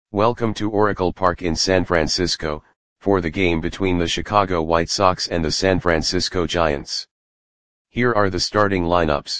Welcome to Oracle Park in San Francisco, for the game between the Chicago White Sox and the San Francisco Giants. Here are the starting lineups.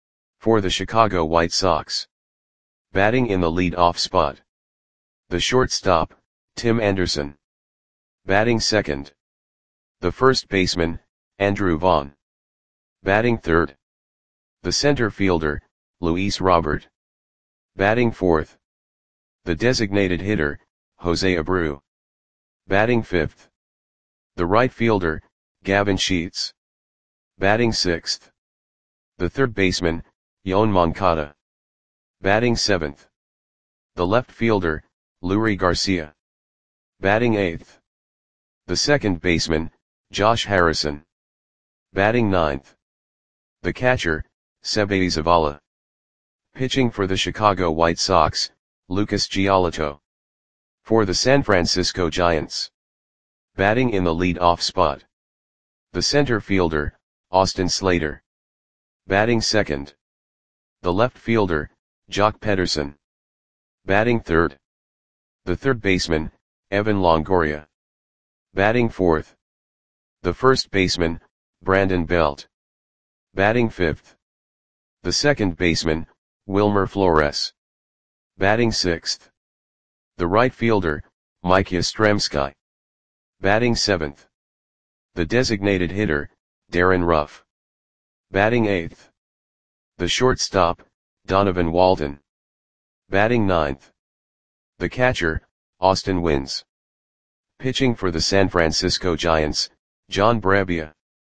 For the Chicago White Sox. Batting in the lead-off spot. The shortstop, Tim Anderson. Batting second. The first baseman, Andrew Vaughn. Batting third. The center fielder, Luis Robert. Batting fourth. The designated hitter, Jose Abreu. Batting fifth. The right fielder, Gavin Sheets. Batting sixth. The third baseman, Yoan Moncada. Batting seventh. The left fielder, Leury Garcia. Batting eighth. The second baseman, Josh Harrison. Batting ninth. The catcher, Seby Zavala. Pitching for the Chicago White Sox, Lucas Giolito. For the San Francisco Giants. Batting in the lead-off spot. The center fielder, Austin Slater. Batting second. The left fielder, Joc Pederson. Batting third. The third baseman, Evan Longoria. Batting fourth. The first baseman, Brandon Belt. Batting fifth. The second baseman, Wilmer Flores. Batting sixth. The right fielder, Mike Yastrzemski. Batting seventh. The designated hitter, Darren Ruff. Batting eighth. The shortstop, Donovan Walton. Batting ninth. The catcher, Austin Wynns. Pitching for the San Francisco Giants, John Brebbia.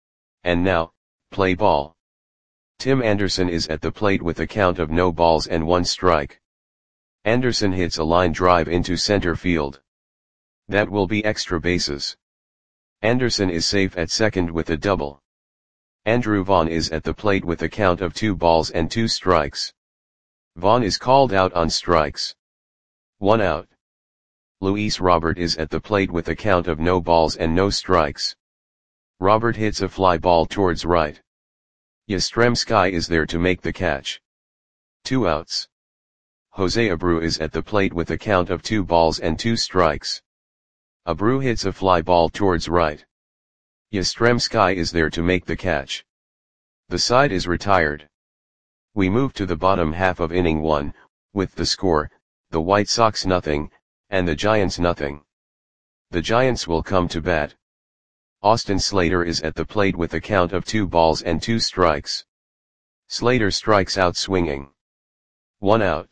And now, play ball. Tim Anderson is at the plate with a count of no balls and one strike. Anderson hits a line drive into center field. That will be extra bases. Anderson is safe at second with a double. Andrew Vaughn is at the plate with a count of 2 balls and 2 strikes. Vaughn is called out on strikes. 1 out. Luis Robert is at the plate with a count of no balls and no strikes. Robert hits a fly ball towards right. Yastrzemski is there to make the catch. 2 outs. Jose Abreu is at the plate with a count of 2 balls and 2 strikes. Abreu hits a fly ball towards right. Yastrzemski is there to make the catch. The side is retired. We move to the bottom half of inning 1, with the score, the White Sox nothing, and the Giants nothing. The Giants will come to bat. Austin Slater is at the plate with a count of 2 balls and 2 strikes. Slater strikes out swinging. 1 out.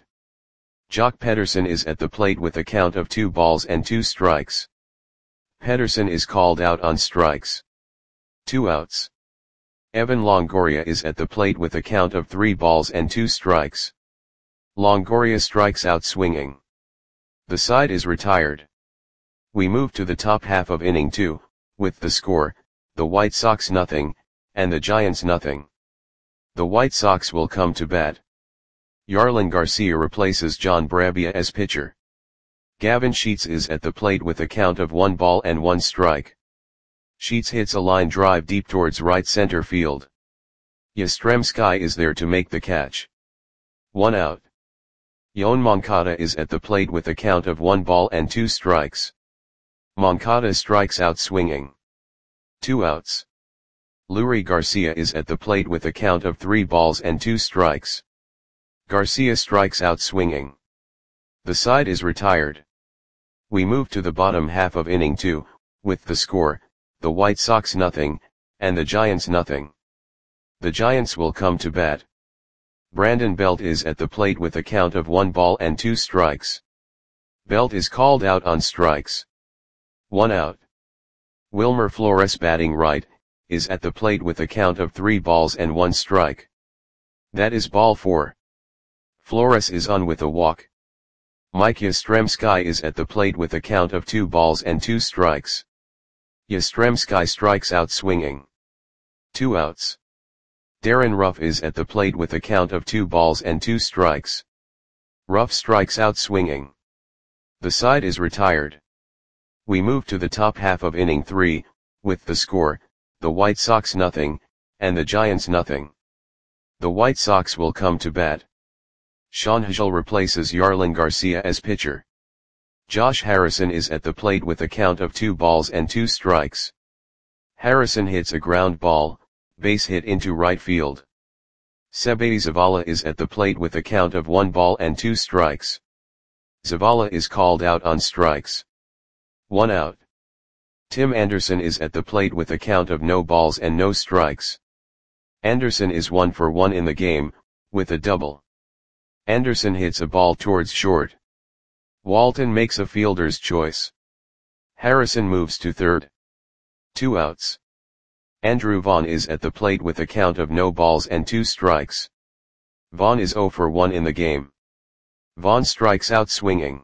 Joc Pederson is at the plate with a count of 2 balls and 2 strikes. Pederson is called out on strikes. 2 outs. Evan Longoria is at the plate with a count of 3 balls and 2 strikes. Longoria strikes out swinging. The side is retired. We move to the top half of inning 2, with the score, the White Sox nothing, and the Giants nothing. The White Sox will come to bat. Yarlin Garcia replaces John Brebbia as pitcher. Gavin Sheets is at the plate with a count of 1 ball and 1 strike. Sheets hits a line drive deep towards right center field. Yastrzemski is there to make the catch. 1 out. Yoan Moncada is at the plate with a count of 1 ball and 2 strikes. Moncada strikes out swinging. 2 outs. Leury Garcia is at the plate with a count of 3 balls and 2 strikes. Garcia strikes out swinging. The side is retired. We move to the bottom half of inning 2, with the score, the White Sox nothing, and the Giants nothing. The Giants will come to bat. Brandon Belt is at the plate with a count of 1 ball and 2 strikes. Belt is called out on strikes. 1 out. Wilmer Flores batting right, is at the plate with a count of 3 balls and 1 strike. That is ball 4. Flores is on with a walk. Mike Yastrzemski is at the plate with a count of 2 balls and 2 strikes. Yastrzemski strikes out swinging. 2 outs. Darren Ruff is at the plate with a count of 2 balls and 2 strikes. Ruff strikes out swinging. The side is retired. We move to the top half of inning 3, with the score, the White Sox nothing, and the Giants nothing. The White Sox will come to bat. Sean Hagel replaces Yarlin Garcia as pitcher. Josh Harrison is at the plate with a count of 2 balls and 2 strikes. Harrison hits a ground ball, base hit into right field. Seby Zavala is at the plate with a count of 1 ball and 2 strikes. Zavala is called out on strikes. 1 out. Tim Anderson is at the plate with a count of no balls and no strikes. Anderson is 1 for 1 in the game, with a double. Anderson hits a ball towards short. Walton makes a fielder's choice. Harrison moves to third. 2 outs. Andrew Vaughn is at the plate with a count of no balls and 2 strikes. Vaughn is 0 for 1 in the game. Vaughn strikes out swinging.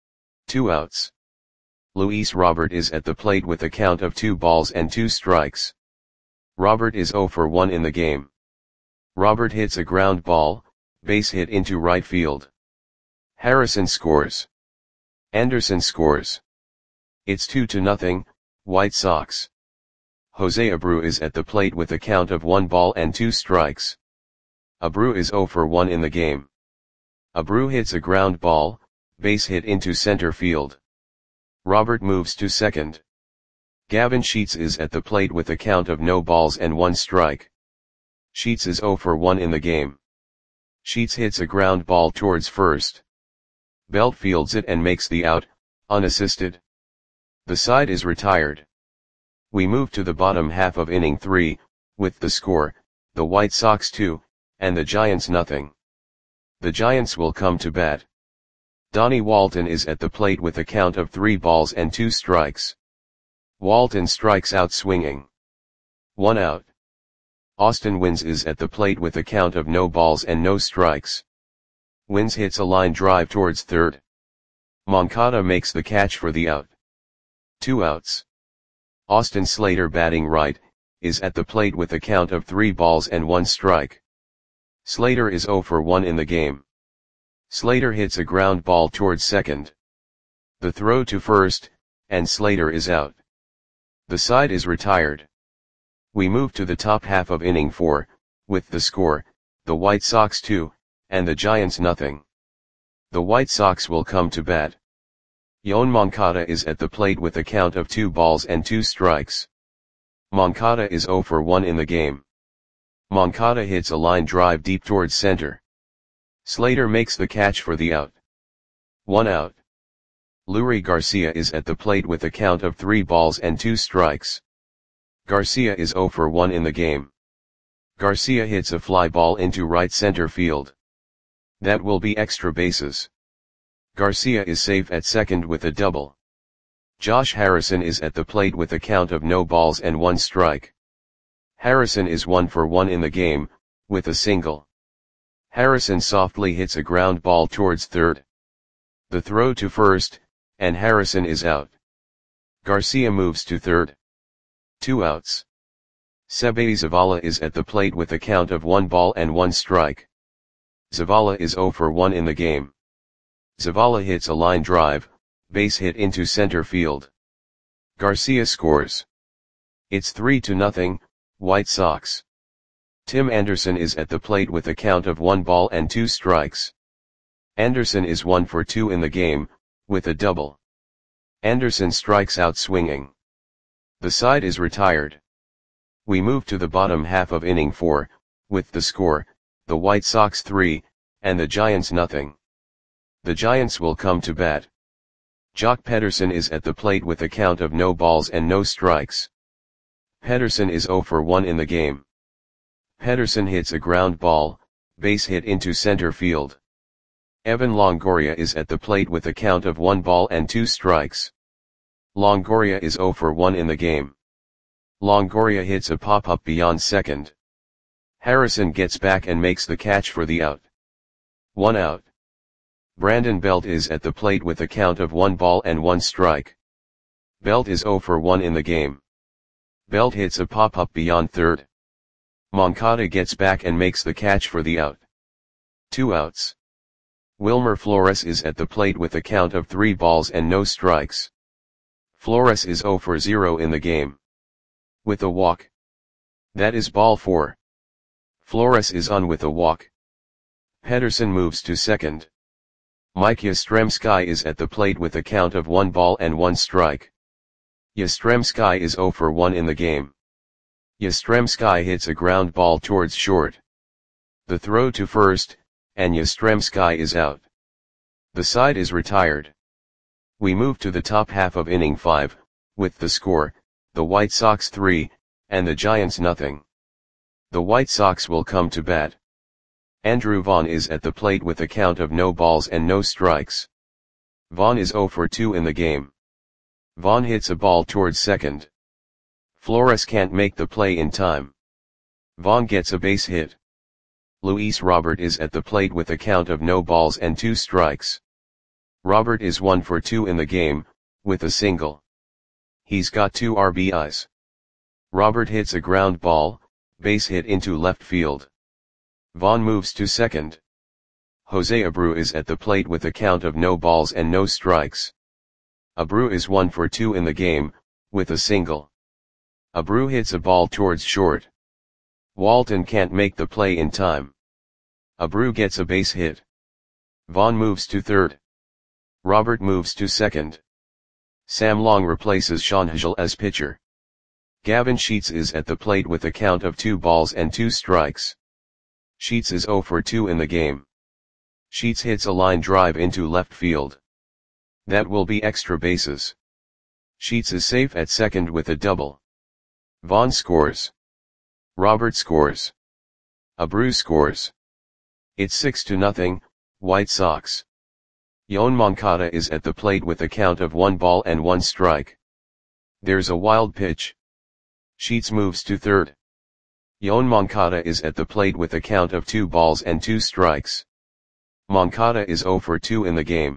2 outs. Luis Robert is at the plate with a count of 2 balls and 2 strikes. Robert is 0 for 1 in the game. Robert hits a ground ball, base hit into right field. Harrison scores. Anderson scores. It's 2-0, White Sox. Jose Abreu is at the plate with a count of 1 ball and 2 strikes. Abreu is 0 for 1 in the game. Abreu hits a ground ball, base hit into center field. Robert moves to second. Gavin Sheets is at the plate with a count of no balls and 1 strike. Sheets is 0 for 1 in the game. Sheets hits a ground ball towards first. Belt fields it and makes the out, unassisted. The side is retired. We move to the bottom half of inning 3, with the score, the White Sox 2, and the Giants nothing. The Giants will come to bat. Donnie Walton is at the plate with a count of 3 balls and 2 strikes. Walton strikes out swinging. 1 out. Austin Wynns is at the plate with a count of no balls and no strikes. Wynns hits a line drive towards third. Moncada makes the catch for the out. 2 outs. Austin Slater, batting right, is at the plate with a count of 3 balls and 1 strike. Slater is 0 for 1 in the game. Slater hits a ground ball towards second. The throw to first, and Slater is out. The side is retired. We move to the top half of inning 4, with the score, the White Sox 2, and the Giants nothing. The White Sox will come to bat. Yoan Moncada is at the plate with a count of 2 balls and 2 strikes. Moncada is 0 for 1 in the game. Moncada hits a line drive deep towards center. Slater makes the catch for the out. 1 out. Leury Garcia is at the plate with a count of 3 balls and 2 strikes. Garcia is 0 for 1 in the game. Garcia hits a fly ball into right center field. That will be extra bases. Garcia is safe at second with a double. Josh Harrison is at the plate with a count of no balls and 1 strike. Harrison is 1 for 1 in the game, with a single. Harrison softly hits a ground ball towards third. The throw to first, and Harrison is out. Garcia moves to third. 2 outs. Seby Zavala is at the plate with a count of 1 ball and 1 strike. Zavala is 0 for 1 in the game. Zavala hits a line drive, base hit into center field. Garcia scores. It's 3-0, White Sox. Tim Anderson is at the plate with a count of 1 ball and 2 strikes. Anderson is 1 for 2 in the game, with a double. Anderson strikes out swinging. The side is retired. We move to the bottom half of inning 4, with the score, the White Sox 3, and the Giants nothing. The Giants will come to bat. Jock Pederson is at the plate with a count of no balls and no strikes. Pederson is 0 for 1 in the game. Pederson hits a ground ball, base hit into center field. Evan Longoria is at the plate with a count of 1 ball and 2 strikes. Longoria is 0 for 1 in the game. Longoria hits a pop-up beyond second. Harrison gets back and makes the catch for the out. 1 out. Brandon Belt is at the plate with a count of 1 ball and 1 strike. Belt is 0 for 1 in the game. Belt hits a pop-up beyond third. Moncada gets back and makes the catch for the out. 2 outs. Wilmer Flores is at the plate with a count of 3 balls and no strikes. Flores is 0 for 0 in the game. With a walk. That is ball 4. Flores is on with a walk. Pederson moves to second. Mike Yastrzemski is at the plate with a count of 1 ball and 1 strike. Yastrzemski is 0 for 1 in the game. Yastrzemski hits a ground ball towards short. The throw to first, and Yastrzemski is out. The side is retired. We move to the top half of inning 5, with the score, the White Sox 3, and the Giants nothing. The White Sox will come to bat. Andrew Vaughn is at the plate with a count of no balls and no strikes. Vaughn is 0 for 2 in the game. Vaughn hits a ball towards second. Flores can't make the play in time. Vaughn gets a base hit. Luis Robert is at the plate with a count of no balls and 2 strikes. Robert is 1 for 2 in the game, with a single. He's got 2 RBIs. Robert hits a ground ball, base hit into left field. Vaughn moves to second. Jose Abreu is at the plate with a count of no balls and no strikes. Abreu is 1 for 2 in the game, with a single. Abreu hits a ball towards short. Walton can't make the play in time. Abreu gets a base hit. Vaughn moves to third. Robert moves to second. Sam Long replaces Sean Hagel as pitcher. Gavin Sheets is at the plate with a count of 2 balls and 2 strikes. Sheets is 0 for 2 in the game. Sheets hits a line drive into left field. That will be extra bases. Sheets is safe at second with a double. Vaughn scores. Robert scores. Abreu scores. It's 6-0, White Sox. Yoan Moncada is at the plate with a count of 1 ball and 1 strike. There's a wild pitch. Sheets moves to third. Yoan Moncada is at the plate with a count of 2 balls and 2 strikes. Moncada is 0 for 2 in the game.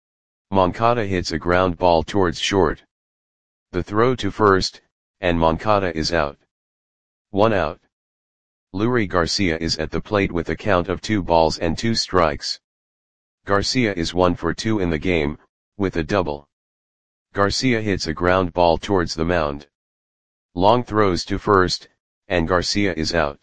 Moncada hits a ground ball towards short. The throw to first, and Moncada is out. 1 out. Leury Garcia is at the plate with a count of 2 balls and 2 strikes. Garcia is 1 for 2 in the game, with a double. Garcia hits a ground ball towards the mound. Long throws to first, and Garcia is out.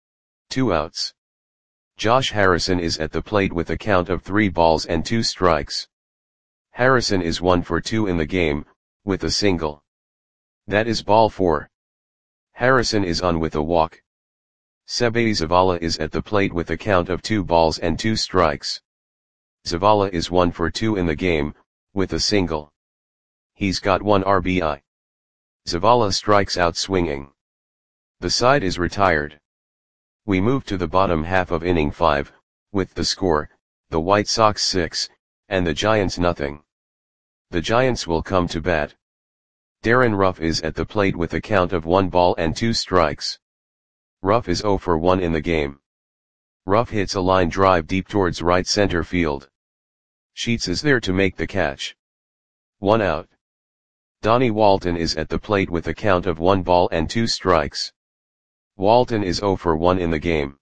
2 outs. Josh Harrison is at the plate with a count of 3 balls and 2 strikes. Harrison is 1 for 2 in the game, with a single. That is ball 4. Harrison is on with a walk. Seby Zavala is at the plate with a count of 2 balls and 2 strikes. Zavala is 1 for 2 in the game, with a single. He's got 1 RBI. Zavala strikes out swinging. The side is retired. We move to the bottom half of inning 5, with the score, the White Sox 6, and the Giants nothing. The Giants will come to bat. Darren Ruff is at the plate with a count of 1 ball and 2 strikes. Ruff is 0 for 1 in the game. Ruff hits a line drive deep towards right center field. Sheets is there to make the catch. 1 out. Donnie Walton is at the plate with a count of 1 ball and 2 strikes. Walton is 0 for 1 in the game.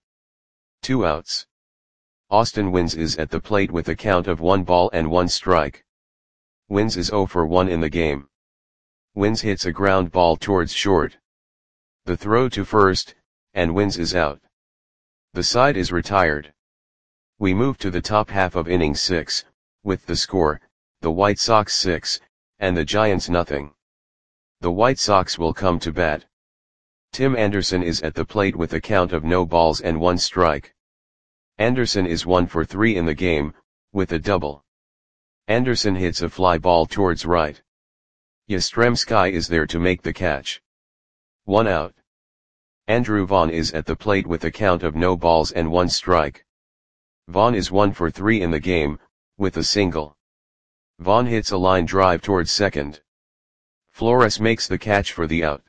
2 outs. Austin Wynns is at the plate with a count of 1 ball and 1 strike. Wynns is 0 for 1 in the game. Wynns hits a ground ball towards short. The throw to first, and Wynns is out. The side is retired. We move to the top half of inning 6, with the score, the White Sox 6, and the Giants nothing. The White Sox will come to bat. Tim Anderson is at the plate with a count of no balls and 1 strike. Anderson is 1 for 3 in the game, with a double. Anderson hits a fly ball towards right. Yastrzemski is there to make the catch. 1 out. Andrew Vaughn is at the plate with a count of no balls and 1 strike. Vaughn is 1 for 3 in the game, with a single. Vaughn hits a line drive towards second. Flores makes the catch for the out.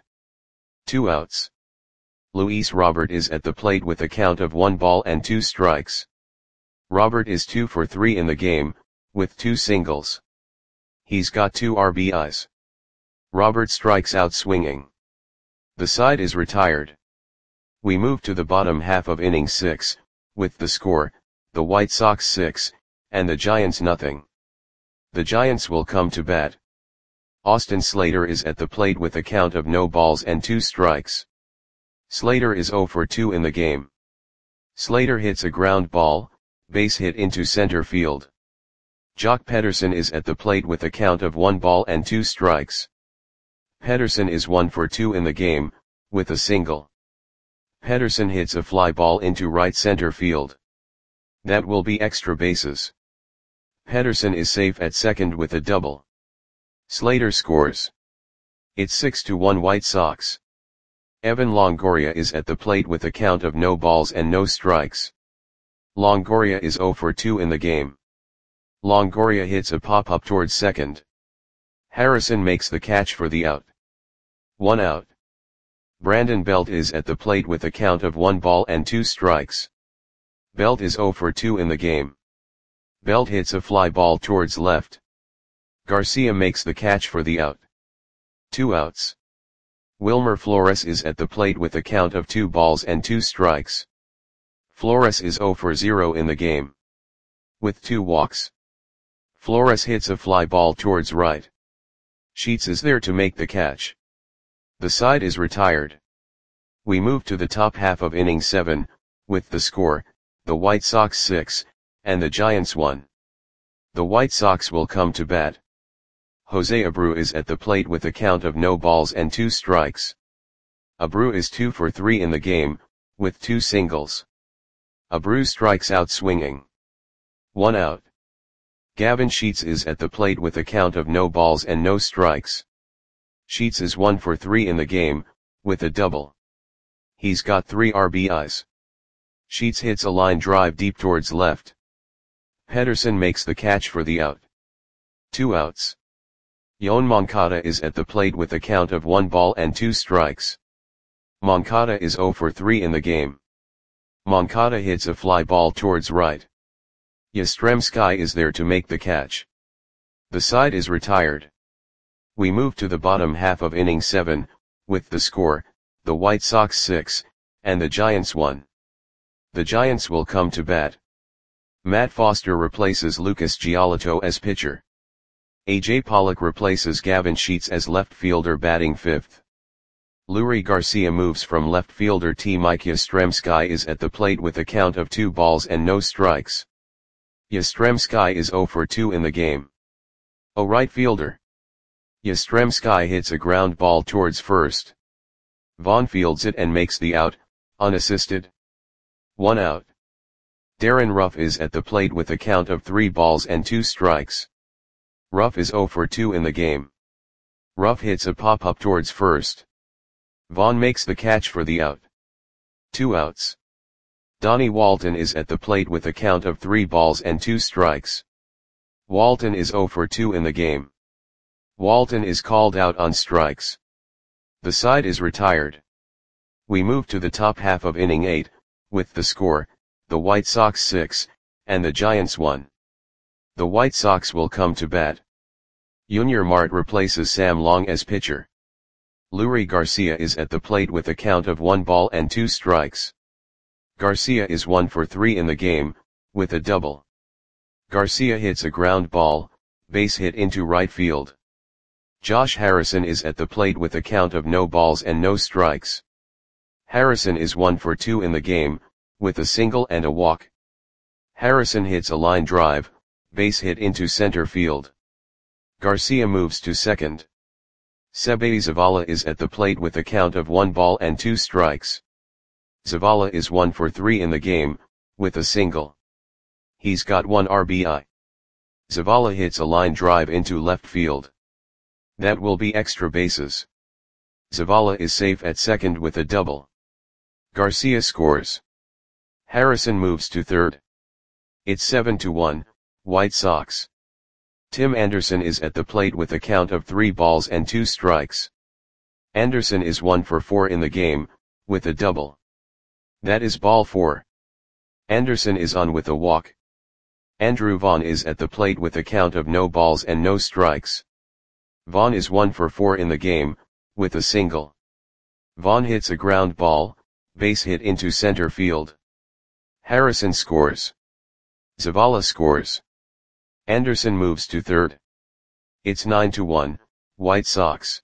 2 outs. Luis Robert is at the plate with a count of 1 ball and 2 strikes. Robert is 2 for 3 in the game, with 2 singles. He's got 2 RBIs. Robert strikes out swinging. The side is retired. We move to the bottom half of inning 6, with the score, the White Sox 6, and the Giants nothing. The Giants will come to bat. Austin Slater is at the plate with a count of no balls and 2 strikes. Slater is 0 for 2 in the game. Slater hits a ground ball, base hit into center field. Jock Pedersen is at the plate with a count of 1 ball and 2 strikes. Pedersen is 1 for 2 in the game, with a single. Pedersen hits a fly ball into right center field. That will be extra bases. Pedersen is safe at second with a double. Slater scores. It's 6-1 White Sox. Evan Longoria is at the plate with a count of no balls and no strikes. Longoria is 0 for 2 in the game. Longoria hits a pop-up towards second. Harrison makes the catch for the out. 1 out. Brandon Belt is at the plate with a count of 1 ball and 2 strikes. Belt is 0 for 2 in the game. Belt hits a fly ball towards left. Garcia makes the catch for the out. 2 outs. Wilmer Flores is at the plate with a count of 2 balls and 2 strikes. Flores is 0 for 0 in the game. With 2 walks. Flores hits a fly ball towards right. Sheets is there to make the catch. The side is retired. We move to the top half of inning 7, with the score, the White Sox 6, and the Giants 1. The White Sox will come to bat. Jose Abreu is at the plate with a count of no balls and 2 strikes. Abreu is 2 for 3 in the game, with 2 singles. Abreu strikes out swinging. 1 out. Gavin Sheets is at the plate with a count of no balls and no strikes. Sheets is 1 for 3 in the game, with a double. He's got 3 RBIs. Sheets hits a line drive deep towards left. Pedersen makes the catch for the out. 2 outs. Yoan Moncada is at the plate with a count of 1 ball and 2 strikes. Moncada is 0 for 3 in the game. Moncada hits a fly ball towards right. Yastrzemski is there to make the catch. The side is retired. We move to the bottom half of inning 7, with the score, the White Sox 6, and the Giants 1. The Giants will come to bat. Matt Foster replaces Lucas Giolito as pitcher. A.J. Pollock replaces Gavin Sheets as left fielder batting 5th. Leury Garcia moves from left fielder to Mike Yastrzemski is at the plate with a count of 2 balls and no strikes. Yastrzemski is 0 for 2 in the game. A right fielder. Yastrzemski hits a ground ball towards first. Vaughn fields it and makes the out, unassisted. 1 out. Darren Ruff is at the plate with a count of 3 balls and 2 strikes. Ruff is 0 for 2 in the game. Ruff hits a pop-up towards first. Vaughn makes the catch for the out. 2 outs. Donnie Walton is at the plate with a count of 3 balls and 2 strikes. Walton is 0 for 2 in the game. Walton is called out on strikes. The side is retired. We move to the top half of inning 8, with the score, the White Sox 6, and the Giants 1. The White Sox will come to bat. Yunior Marte replaces Sam Long as pitcher. Leury Garcia is at the plate with a count of 1 ball and 2 strikes. Garcia is 1 for 3 in the game, with a double. Garcia hits a ground ball, base hit into right field. Josh Harrison is at the plate with a count of no balls and no strikes. Harrison is 1 for 2 in the game, with a single and a walk. Harrison hits a line drive, base hit into center field. Garcia moves to second. Seby Zavala is at the plate with a count of 1 ball and 2 strikes. Zavala is 1 for 3 in the game, with a single. He's got 1 RBI. Zavala hits a line drive into left field. That will be extra bases. Zavala is safe at second with a double. Garcia scores. Harrison moves to third. It's 7-1, White Sox. Tim Anderson is at the plate with a count of 3 balls and 2 strikes. Anderson is 1 for 4 in the game, with a double. That is ball 4. Anderson is on with a walk. Andrew Vaughn is at the plate with a count of no balls and no strikes. Vaughn is 1 for 4 in the game, with a single. Vaughn hits a ground ball, base hit into center field. Harrison scores. Zavala scores. Anderson moves to third. It's 9-1, White Sox.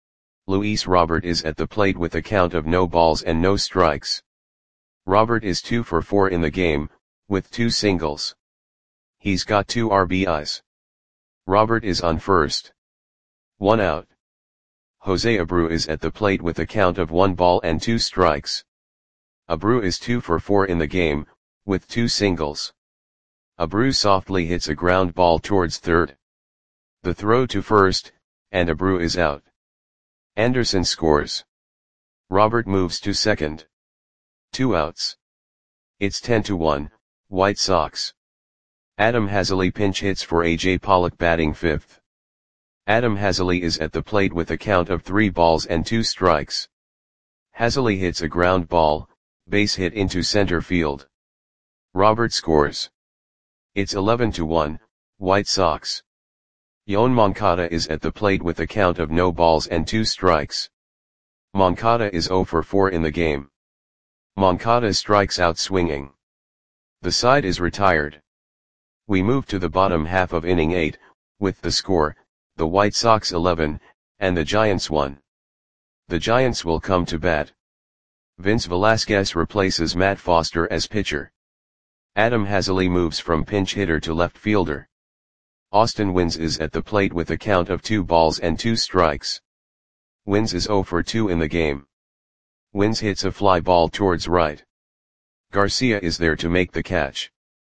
Luis Robert is at the plate with a count of no balls and no strikes. Robert is 2 for 4 in the game, with 2 singles. He's got 2 RBIs. Robert is on first. 1 out. Jose Abreu is at the plate with a count of 1 ball and 2 strikes. Abreu is 2 for 4 in the game, with 2 singles. Abreu softly hits a ground ball towards third. The throw to first, and Abreu is out. Anderson scores. Robert moves to second. 2 outs. It's 10-1, White Sox. Adam Haseley pinch hits for A.J. Pollock batting fifth. Adam Haseley is at the plate with a count of 3 balls and 2 strikes. Haseley hits a ground ball, base hit into center field. Robert scores. It's 11-1, White Sox. Yoan Moncada is at the plate with a count of no balls and 2 strikes. Moncada is 0 for 4 in the game. Moncada strikes out swinging. The side is retired. We move to the bottom half of inning 8, with the score, the White Sox 11, and the Giants 1. The Giants will come to bat. Vince Velasquez replaces Matt Foster as pitcher. Adam Haseley moves from pinch hitter to left fielder. Austin Wynns is at the plate with a count of 2 balls and 2 strikes. Wynns is 0 for 2 in the game. Wynns hits a fly ball towards right. Garcia is there to make the catch.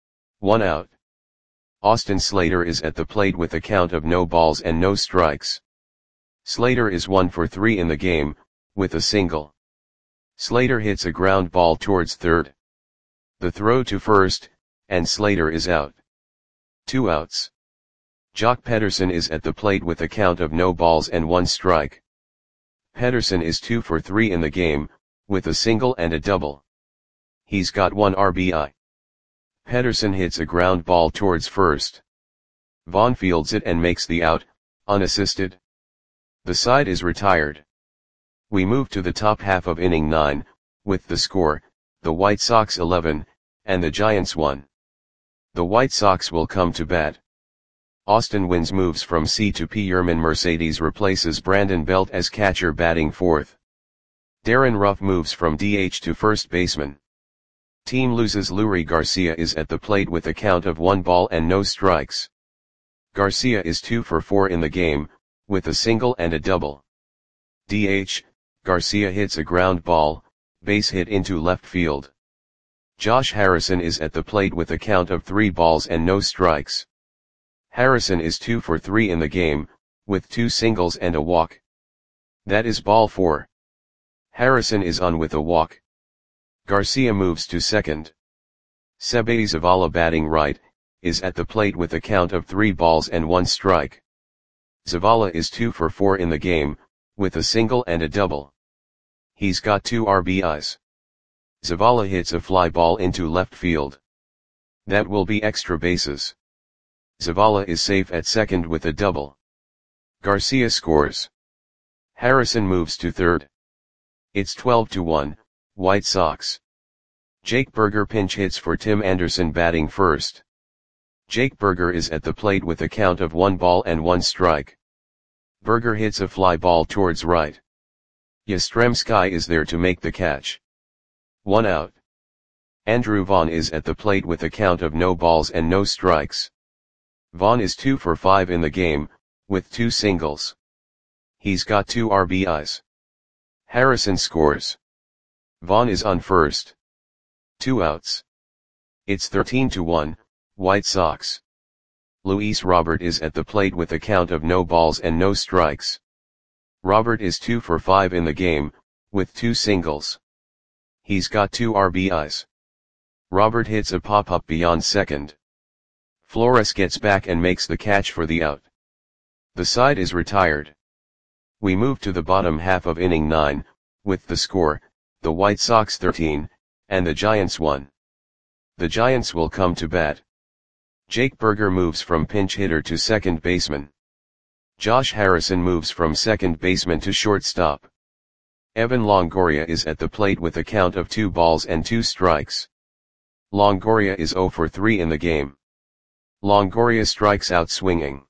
1 out. Austin Slater is at the plate with a count of no balls and no strikes. Slater is 1 for 3 in the game, with a single. Slater hits a ground ball towards third. The throw to first, and Slater is out. 2 outs. Jock Pederson is at the plate with a count of no balls and 1 strike. Pederson is 2 for 3 in the game, with a single and a double. He's got 1 RBI. Pederson hits a ground ball towards first. Vaughn fields it and makes the out, unassisted. The side is retired. We move to the top half of inning 9, with the score, the White Sox 11, and the Giants 1. The White Sox will come to bat. Austin Wynns moves from C to P. Yermin Mercedes replaces Brandon Belt as catcher batting fourth. Darren Ruff moves from DH to first baseman. Team loses Leury Garcia is at the plate with a count of 1 ball and no strikes. Garcia is 2 for 4 in the game, with a single and a double. DH, Garcia hits a ground ball, base hit into left field. Josh Harrison is at the plate with a count of 3 balls and no strikes. Harrison is 2 for 3 in the game, with 2 singles and a walk. That is ball 4. Harrison is on with a walk. Garcia moves to second. Seby Zavala batting right, is at the plate with a count of 3 balls and 1 strike. Zavala is 2 for 4 in the game, with a single and a double. He's got 2 RBIs. Zavala hits a fly ball into left field. That will be extra bases. Zavala is safe at second with a double. Garcia scores. Harrison moves to third. It's 12-1, White Sox. Jake Burger pinch hits for Tim Anderson batting first. Jake Burger is at the plate with a count of 1 ball and 1 strike. Burger hits a fly ball towards right. Yastrzemski is there to make the catch. 1 out. Andrew Vaughn is at the plate with a count of no balls and no strikes. Vaughn is 2 for 5 in the game, with 2 singles. He's got 2 RBIs. Harrison scores. Vaughn is on first. 2 outs. It's 13-1, White Sox. Luis Robert is at the plate with a count of no balls and no strikes. Robert is 2 for 5 in the game, with 2 singles. He's got 2 RBIs. Robert hits a pop-up beyond second. Flores gets back and makes the catch for the out. The side is retired. We move to the bottom half of inning 9, with the score, the White Sox 13, and the Giants 1. The Giants will come to bat. Jake Burger moves from pinch hitter to second baseman. Josh Harrison moves from second baseman to shortstop. Evan Longoria is at the plate with a count of 2 balls and 2 strikes. Longoria is 0 for 3 in the game. Longoria strikes out swinging.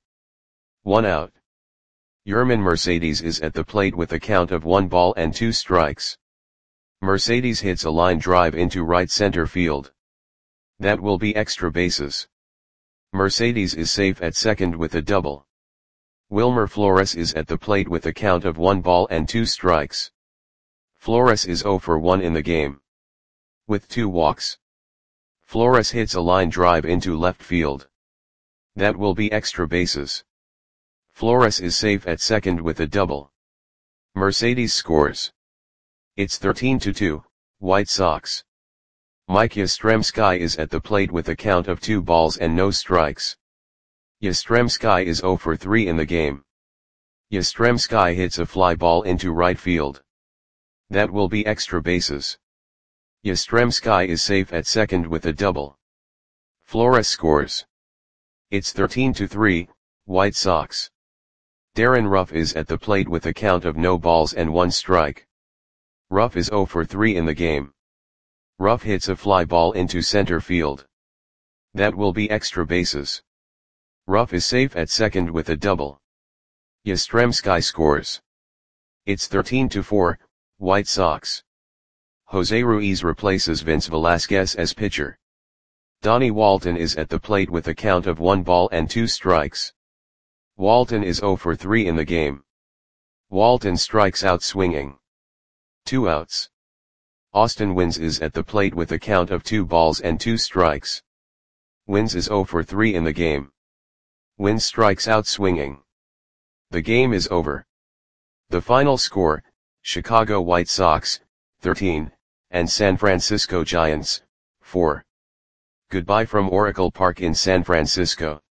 1 out. Yermin Mercedes is at the plate with a count of 1 ball and 2 strikes. Mercedes hits a line drive into right center field. That will be extra bases. Mercedes is safe at second with a double. Wilmer Flores is at the plate with a count of 1 ball and 2 strikes. Flores is 0 for 1 in the game, with 2 walks. Flores hits a line drive into left field. That will be extra bases. Flores is safe at second with a double. Mercedes scores. It's 13-2, White Sox. Mike Yastrzemski is at the plate with a count of 2 balls and no strikes. Yastrzemski is 0 for 3 in the game. Yastrzemski hits a fly ball into right field. That will be extra bases. Yastrzemski is safe at second with a double. Flores scores. It's 13-3, White Sox. Darren Ruff is at the plate with a count of no balls and 1 strike. Ruff is 0 for 3 in the game. Ruff hits a fly ball into center field. That will be extra bases. Ruff is safe at second with a double. Yastrzemski scores. It's 13-4, White Sox. Jose Ruiz replaces Vince Velasquez as pitcher. Donnie Walton is at the plate with a count of 1 ball and 2 strikes. Walton is 0 for 3 in the game. Walton strikes out swinging. 2 outs. Austin Wynns is at the plate with a count of 2 balls and 2 strikes. Wynns is 0 for 3 in the game. Wynns strikes out swinging. The game is over. The final score, Chicago White Sox, 13, and San Francisco Giants, 4. Goodbye from Oracle Park in San Francisco.